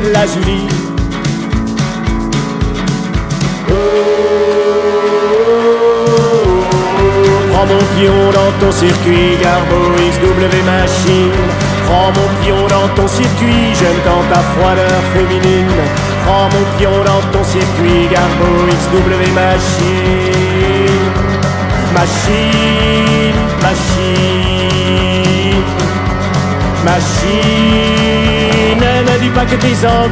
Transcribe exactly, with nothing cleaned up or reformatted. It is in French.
la Julie. Prends mon pion dans ton circuit, Garbo X W machine. Prends mon pion dans ton circuit, j'aime quand ta froideur féminine. Prends mon pion dans ton circuit, Garbo X W machine. Machine, machine, machine. Ne me dis pas que tes angles